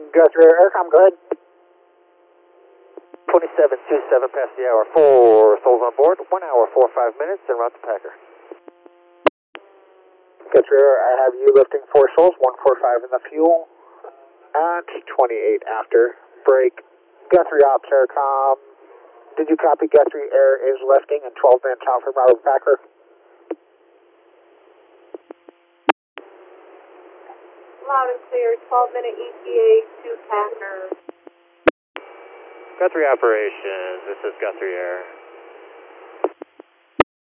Guthrie Aircom, go ahead. 2727 past the hour, 4 souls on board, 1 hour, 4 5 minutes, en route to Packer. Guthrie Air, I have you lifting 4 souls, 145 in the fuel, and 28 after. Break. Guthrie Ops Aircom, did you copy Guthrie Air is lifting and 12 minutes out from Robert Packer? Loud and clear, 12-minute ETA to Packer. Guthrie Operations, this is Guthrie Air.